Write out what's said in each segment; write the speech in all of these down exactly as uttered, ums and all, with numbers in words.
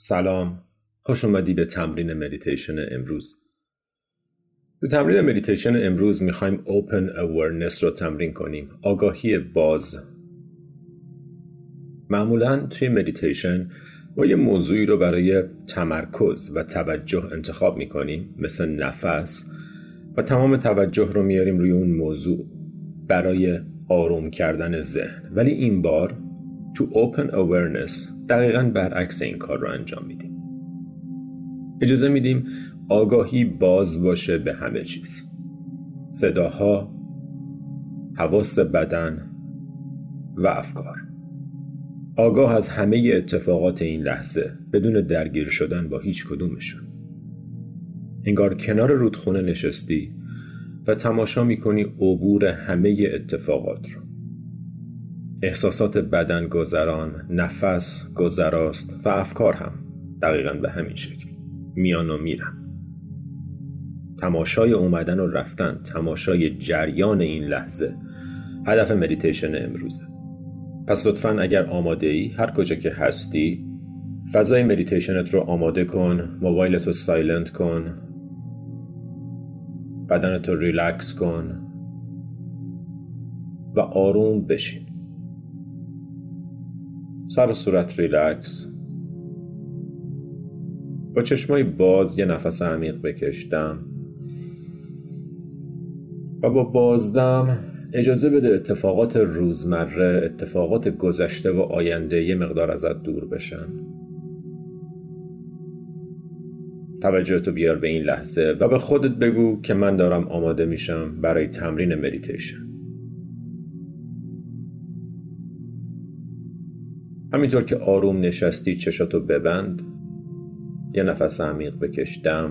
سلام، خوش اومدی به تمرین مدیتیشن امروز. تو تمرین مدیتیشن امروز میخوایم Open Awareness رو تمرین کنیم، آگاهی باز. معمولاً توی مدیتیشن ما یه موضوعی رو برای تمرکز و توجه انتخاب میکنیم، مثل نفس، و تمام توجه رو میاریم روی اون موضوع برای آروم کردن ذهن. ولی این بار تو Open Awareness دقیقاً برعکس این کار رو انجام میدیم. اجازه میدیم آگاهی باز باشه به همه چیز، صداها، حواس بدن و افکار. آگاه از همه اتفاقات این لحظه بدون درگیر شدن با هیچ کدومشون. انگار کنار رودخونه نشستی و تماشا میکنی عبور همه اتفاقات رو. احساسات بدن گذران، نفس گذراست و افکار هم دقیقاً به همین شکل میان و میرن. تماشای اومدن و رفتن، تماشای جریان این لحظه هدف مدیتیشن امروزه. پس لطفاً اگر آماده ای، هر کجا که هستی فضای مدیتیشنت رو آماده کن، موبایلت رو سایلنت کن، بدنت رو ریلکس کن و آروم بشین. سر و صورت ریلکس. با چشمای باز یه نفس عمیق بکش دم و با بازدم اجازه بده اتفاقات روزمره، اتفاقات گذشته و آینده یه مقدار ازت دور بشن. توجهتو بیار به این لحظه و به خودت بگو که من دارم آماده میشم برای تمرین مدیتیشن. همینطور که آروم نشستی چشاتو ببند، یه نفس عمیق بکش دم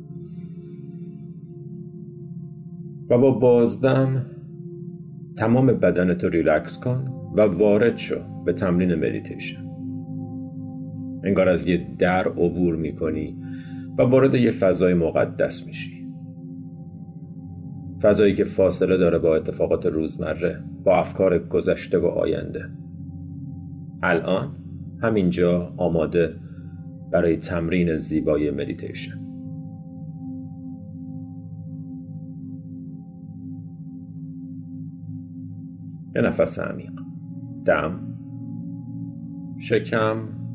و با بازدم تمام بدنتو ریلکس کن و وارد شو به تمرین مدیتیشن. انگار از یه در عبور میکنی و وارد یه فضای مقدس میشی. فضایی که فاصله داره با اتفاقات روزمره، با افکار گذشته و آینده. الان همینجا آماده برای تمرین زیبای مدیتیشن. یه نفس عمیق دم، شکم،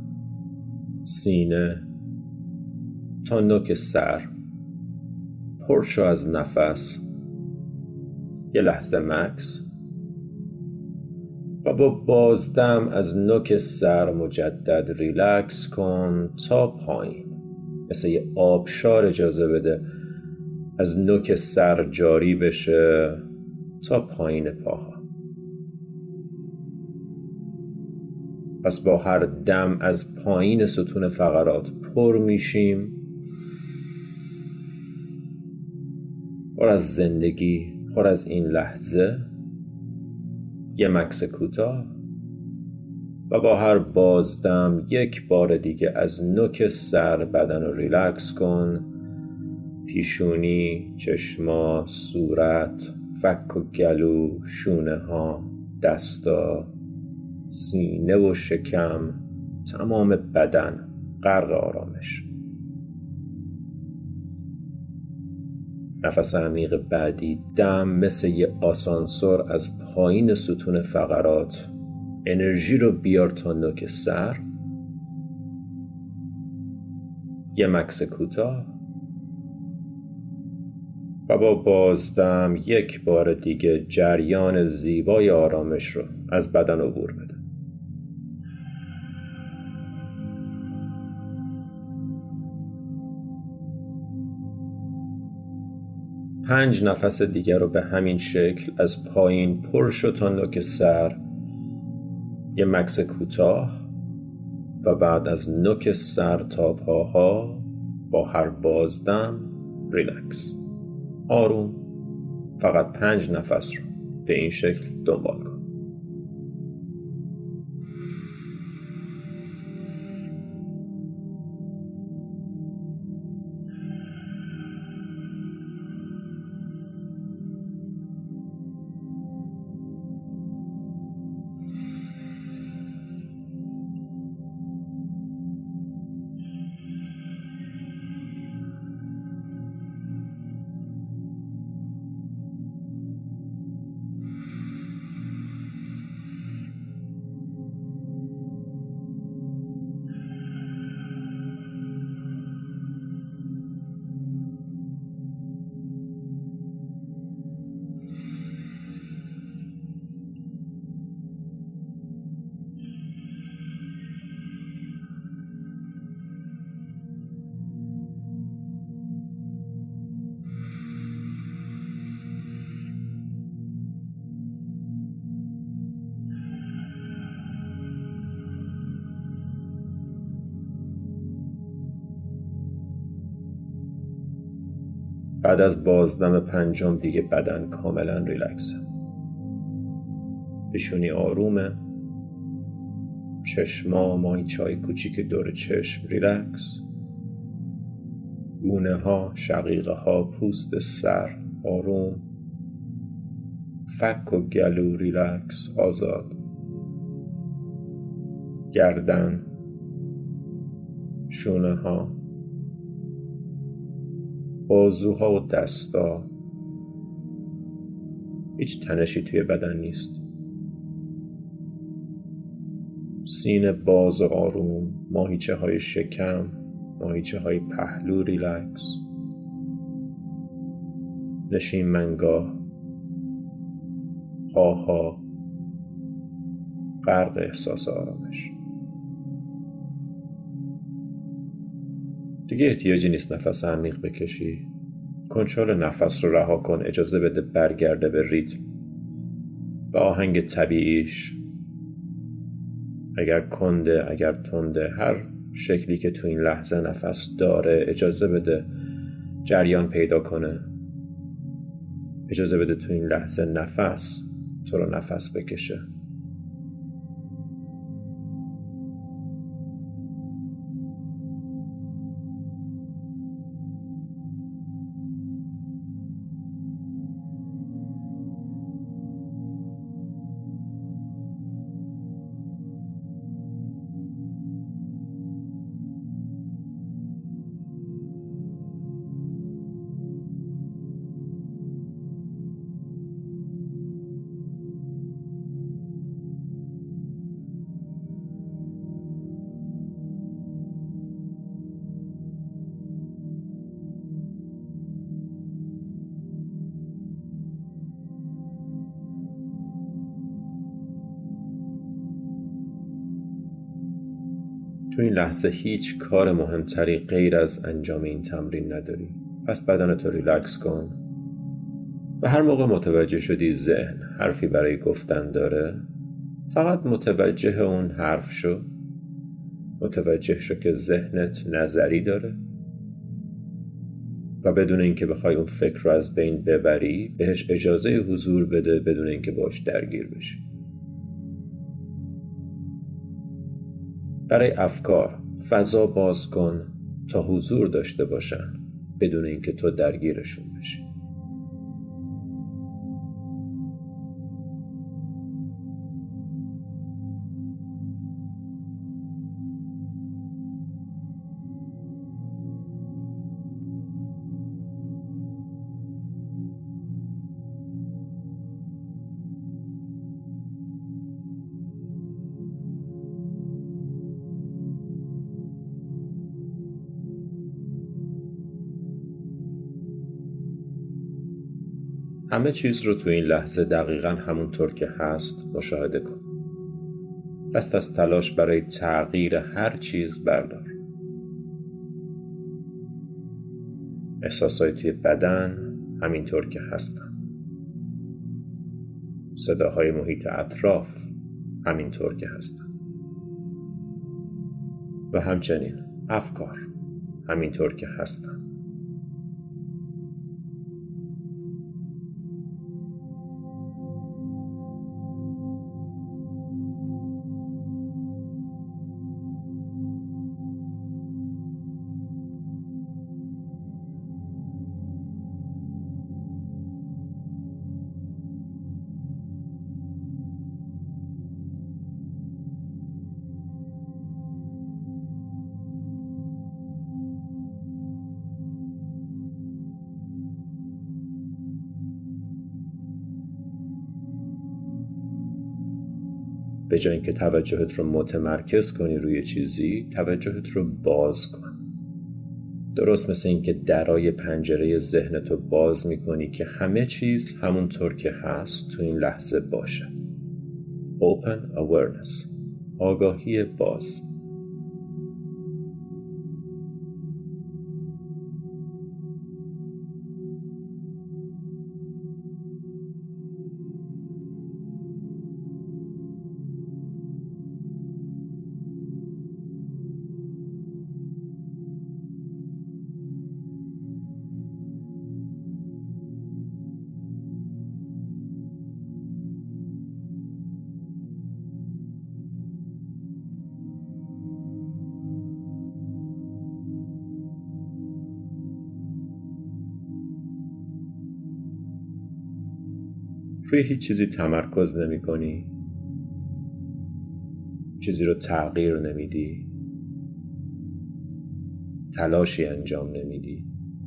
سینه تا نوک سر. پر شو از نفس. یه لحظه مکس و با بازدم از نوک سر مجدد ریلکس کن تا پایین. مثل یه آبشار اجازه بده از نوک سر جاری بشه تا پایین پاها. پس با هر دم از پایین ستون فقرات پر میشیم، پر از زندگی، پر از این لحظه. یه مکث کوتاه و با هر بازدم یک بار دیگه از نوک سر بدن رو ریلکس کن. پیشونی، چشما، صورت، فک و گلو، شونه ها، دستا، سینه و شکم، تمام بدن غرق آرامش. نفس عمیق بعدی دم مثل یه آسانسور از پایین ستون فقرات انرژی رو بیار تا نوک سر. یه مکث کوتاه و با بازدم یک بار دیگه جریان زیبای آرامش رو از بدن عبور بده. پنج نفس دیگر رو به همین شکل از پایین پر شو تا نوک سر. یه مکث کوتاه و بعد از نوک سر تا پاها با هر بازدم ریلکس. آروم فقط پنج نفس رو به این شکل دنبال کن. بعد از بازدم پنجم دیگه بدن کاملا ریلکسه. پیشونی آرومه، چشما ماهیچه‌های کوچیک دور چشم ریلکس، گونه ها، شقیقه ها، پوست سر آروم، فک و گلو ریلکس آزاد، گردن، شونه ها، بازوها و دستا، هیچ تنشی توی بدن نیست. سینه باز و آروم، ماهیچه های شکم، ماهیچه های پهلو ریلکس، نشین منگاه، پاها غرق احساس آرامش. دیگه احتیاجی نیست نفس عمیق بکشی. کنترل نفس رو رها کن، اجازه بده برگرده به ریتم و آهنگ طبیعیش. اگر کنده، اگر تنده، هر شکلی که تو این لحظه نفس داره اجازه بده جریان پیدا کنه. اجازه بده تو این لحظه نفس تو رو نفس بکشه. تو این لحظه هیچ کار مهمتری غیر از انجام این تمرین نداری. پس بدنتو ریلکس کن و هر موقع متوجه شدی ذهن حرفی برای گفتن داره، فقط متوجه اون حرف شو. متوجه شو که ذهنت نظری داره و بدون اینکه بخوای اون فکر رو از بین ببری بهش اجازه حضور بده، بدون اینکه باش درگیر بشی. برای افکار فضا باز کن تا حضور داشته باشن بدون اینکه تو درگیرشون بشی. همه چیز رو تو این لحظه دقیقاً همونطور که هست مشاهده کن. دست از تلاش برای تغییر هر چیز بردار. احساسای توی بدن همینطور که هستن. صداهای محیط اطراف همینطور که هستن. و همچنین افکار همینطور که هستن. به جای اینکه توجهت رو متمرکز کنی روی چیزی، توجهت رو باز کن. درست مثل اینکه درای پنجره ذهنت رو باز میکنی که همه چیز همونطور که هست تو این لحظه باشه. Open awareness، آگاهی باز. روی هیچ چیزی تمرکز نمی کنی، چیزی رو تغییر نمیدی، تلاشی انجام نمیدی.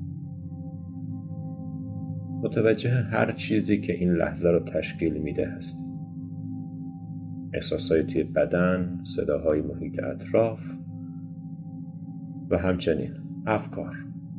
متوجه هر چیزی که این لحظه رو تشکیل میده هستی. احساسای توی بدن، صداهای محیط اطراف و همچنین افکار.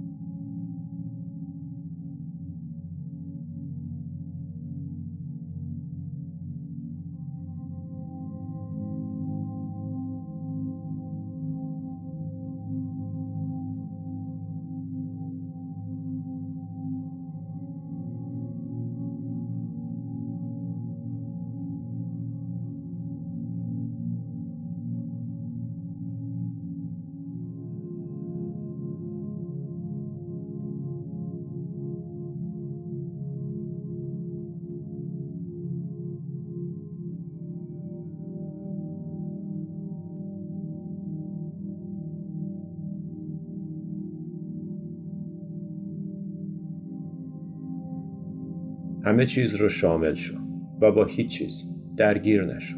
همه چیز رو شامل شو و با هیچ چیز درگیر نشو.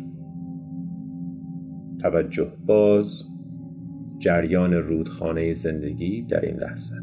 توجه باز، جریان رودخانه زندگی در این لحظه.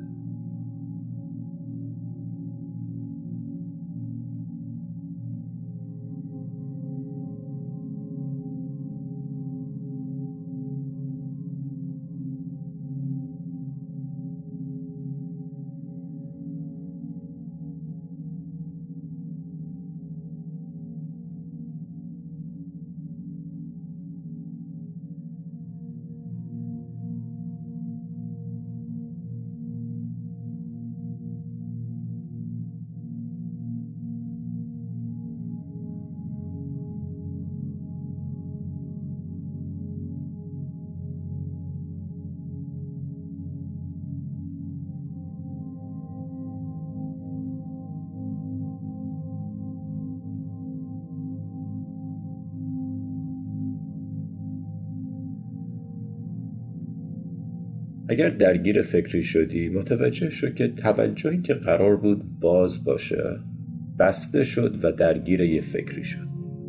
اگر درگیر فکری شدی، متوجه شو که توجهی که قرار بود باز باشه بسته شد و درگیر یه فکری شد.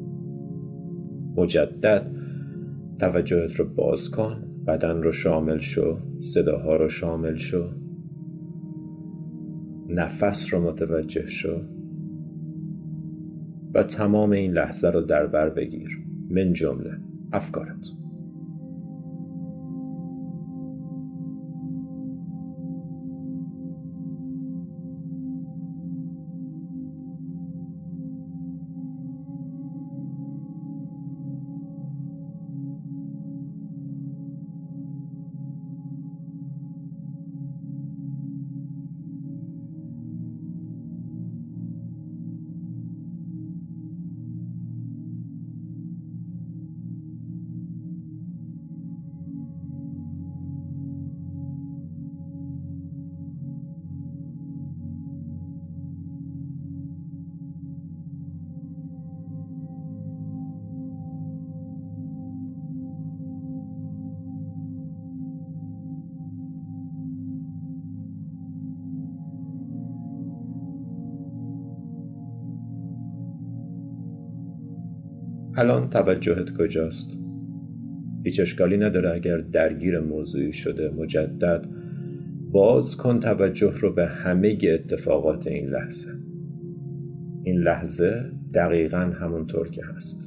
مجدد توجهت رو باز کن، بدن رو شامل شو، صداها رو شامل شو، نفس رو متوجه شو و تمام این لحظه رو در بر بگیر، من جمله افکارت. الان توجهت کجاست؟ هیچ اشکالی نداره اگر درگیر موضوعی شده. مجدد باز کن توجه رو به همه اتفاقات این لحظه. این لحظه دقیقاً همونطور که هست.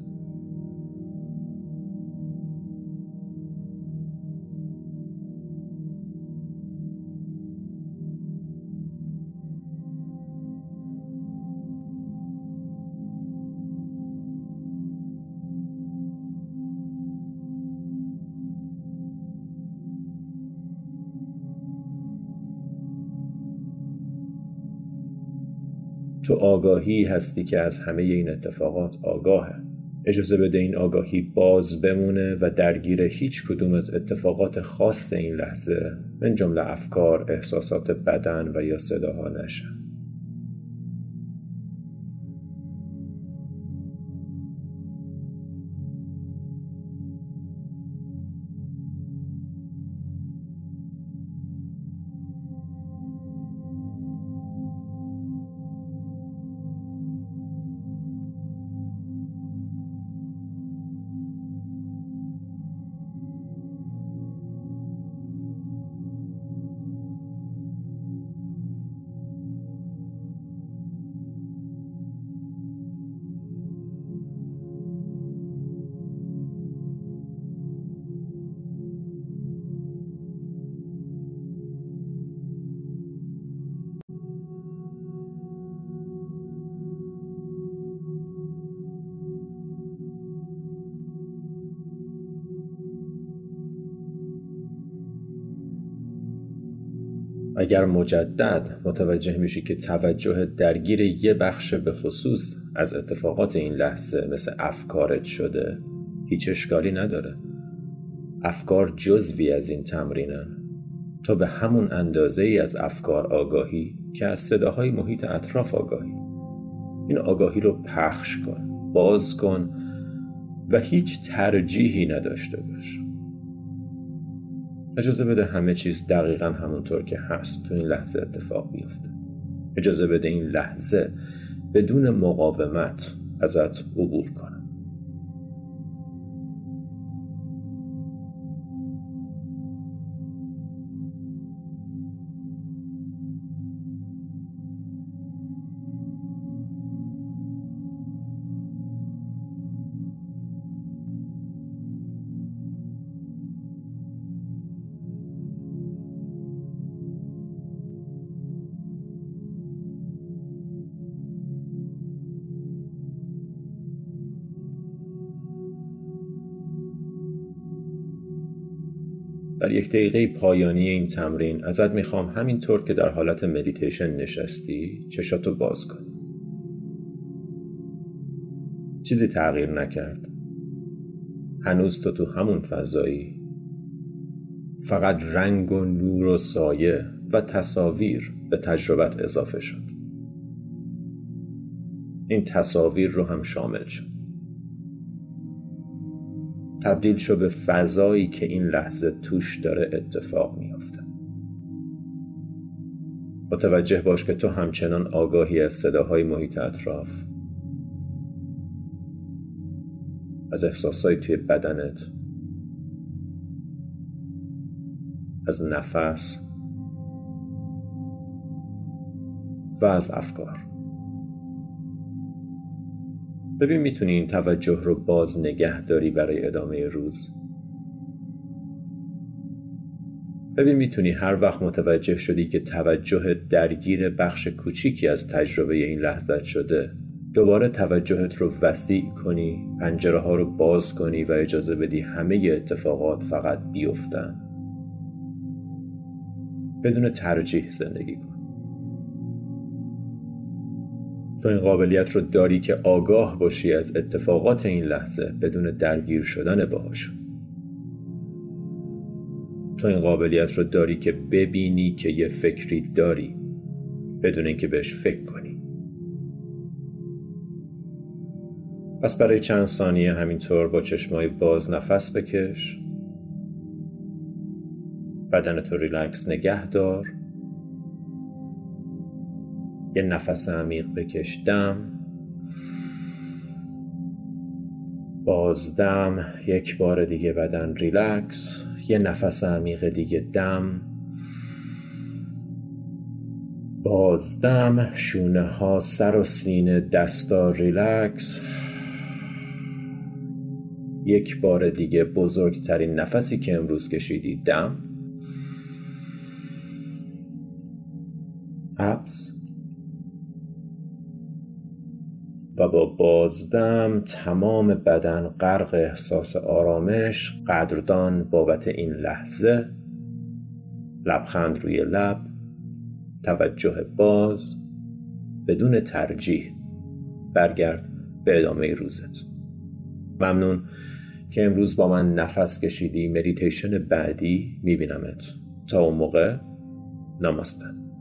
تو آگاهی هستی که از همه این اتفاقات آگاهه. اجازه بده این آگاهی باز بمونه و درگیر هیچ کدوم از اتفاقات خاص این لحظه، من جمله افکار، احساسات بدن و یا صداها نشه. اگر مجدد متوجه میشی که توجه درگیر یه بخش به خصوص از اتفاقات این لحظه مثل افکارت شده، هیچ اشکالی نداره. افکار جزوی از این تمرینن. تو به همون اندازه ای از افکار آگاهی که از صداهای محیط اطراف آگاهی. این آگاهی رو پخش کن، باز کن و هیچ ترجیحی نداشته باش. اجازه بده همه چیز دقیقاً همونطور که هست تو این لحظه اتفاق بیفته. اجازه بده این لحظه بدون مقاومت ازت عبور کنه. در یک دقیقه پایانی این تمرین ازت میخوام همینطور که در حالت مدیتیشن نشستی چشاتو باز کنی. چیزی تغییر نکرد. هنوز تو تو همون فضایی. فقط رنگ و نور و سایه و تصاویر به تجربت اضافه شد. این تصاویر رو هم شامل شد. تبدیل شو به فضایی که این لحظه توش داره اتفاق میافته. متوجه باش که تو همچنان آگاهی از صداهای محیط اطراف، از احساسای توی بدنت، از نفس و از افکار. ببین میتونی این توجه رو باز نگه داری برای ادامه روز. ببین میتونی هر وقت متوجه شدی که توجه درگیر بخش کوچیکی از تجربه این لحظت شده، دوباره توجهت رو وسیع کنی، پنجره ها رو باز کنی و اجازه بدی همه اتفاقات فقط بیفتن. بدون ترجیح زندگی کن. تو این قابلیت رو داری که آگاه باشی از اتفاقات این لحظه بدون درگیر شدن باهاشون. تو این قابلیت رو داری که ببینی که یه فکری داری بدون اینکه بهش فکر کنی. پس برای چند ثانیه همینطور با چشمای باز نفس بکش. بدنت رو ریلکس نگه دار. یه نفس عمیق بکش، دم، بازدم، یک بار دیگه بدن ریلکس، یه نفس عمیق دیگه، دم، بازدم، شونه ها، سر و سینه، دستا ریلکس، یک بار دیگه بزرگترین نفسی که امروز کشیدی، دم، حبس و با بازدم تمام بدن غرق احساس آرامش، قدردان بابت این لحظه، لبخند روی لب، توجه باز، بدون ترجیح. برگرد به ادامه روزت. ممنون که امروز با من نفس کشیدی. مدیتیشن بعدی میبینمت. تا اون موقع، نماسته.